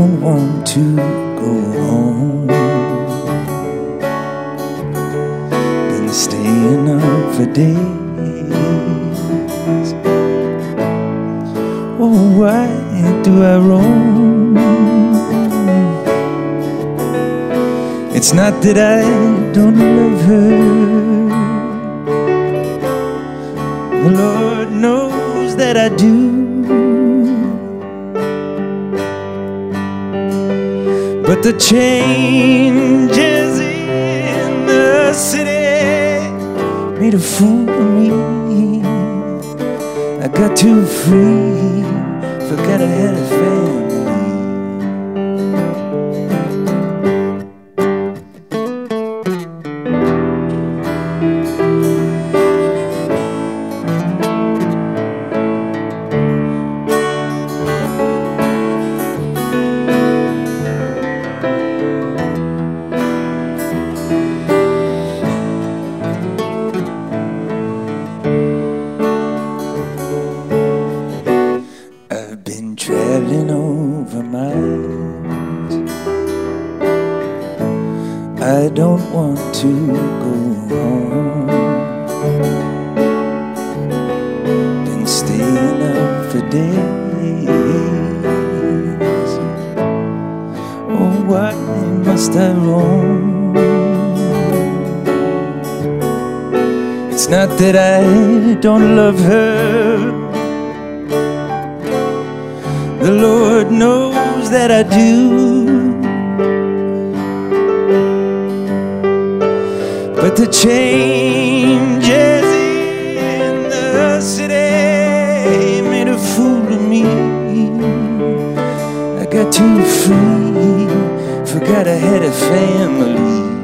don't want to go home. Been staying up for days. Oh, why do I roam? It's not that I don't love her. The Lord knows that I do. But the changes in the city made a fool of me. I got too free, forgot I had a family. Traveling over miles, I don't want to go home. Been staying up for days. Oh, why must I roam? It's not that I don't love her. The Lord knows that I do. But the changes in the city made a fool of me. I got too free, forgot I had a family.